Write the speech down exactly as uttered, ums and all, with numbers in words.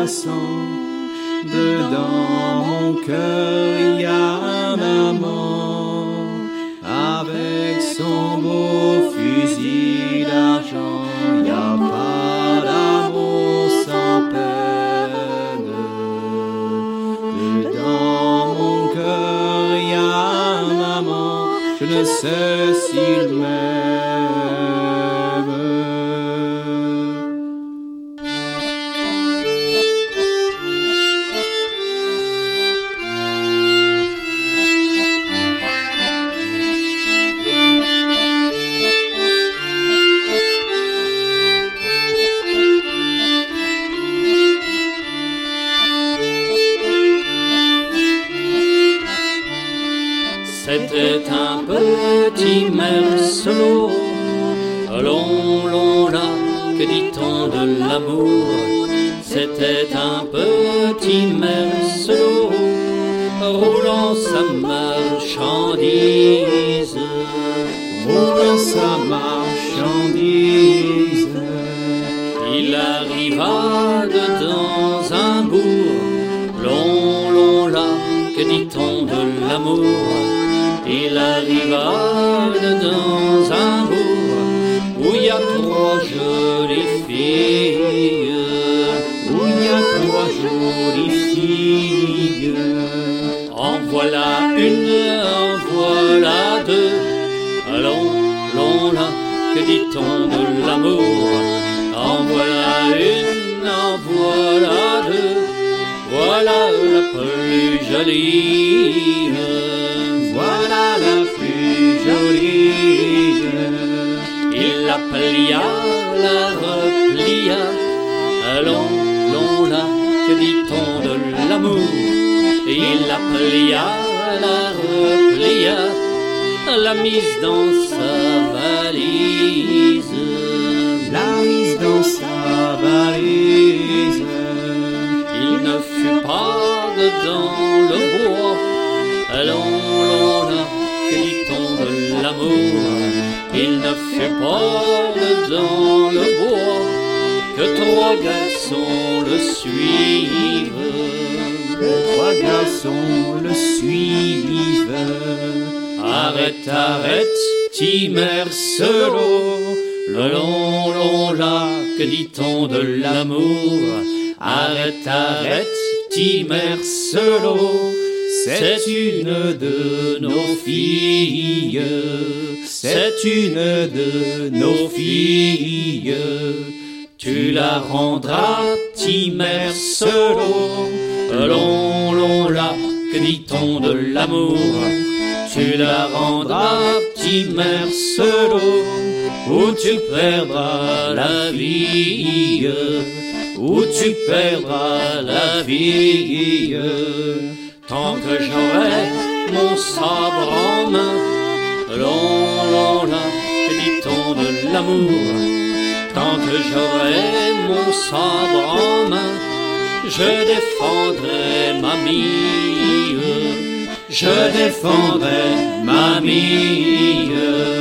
glaçant. Dedans mon cœur y a un amant, avec son beau fusil d'argent. Y a pas d'amour sans peine. Dedans mon cœur y a un amant, je ne sais s'il m'aime. C'était un petit mercelot, long, long là, que dit-on de l'amour? C'était un petit mercelot, roulant sa marchandise, roulant sa marchandise. Il arriva dedans un bourg, long, long là, que dit-on de l'amour? Il arriva dans un bourg où il y a trois jolies filles, où il y a trois jolies filles. En voilà une, en voilà deux, allons, allons là, que dit-on de l'amour? En voilà une, en voilà deux, voilà la plus jolie. Voilà la plus jolie. Il la plia, la replia. Allons, allons là, que dit-on de l'amour? Il la plia, la replia, l'a mise dans sa valise. L'a mise dans sa valise. Il ne fut pas dedans le bois. Allons, allons là, que dit-on de l'amour? Il ne fut pas dedans le bois, que trois garçons le suivent. Que trois garçons le suivent. Arrête, arrête, petit mercelot. Allons, allons là, que dit-on de l'amour? Arrête, arrête, petit mercelot. C'est une de nos filles, c'est une de nos filles. Tu la rendras, petit mercelot. Allons, allons là, que dit-on de l'amour? Tu la rendras, petit mercelot, ou tu perdras la vie, ou tu perdras la vie. Tant que j'aurai mon sabre en main, long, long là, que dit-on de l'amour? Tant que j'aurai mon sabre en main, je défendrai ma mie, je défendrai ma mie.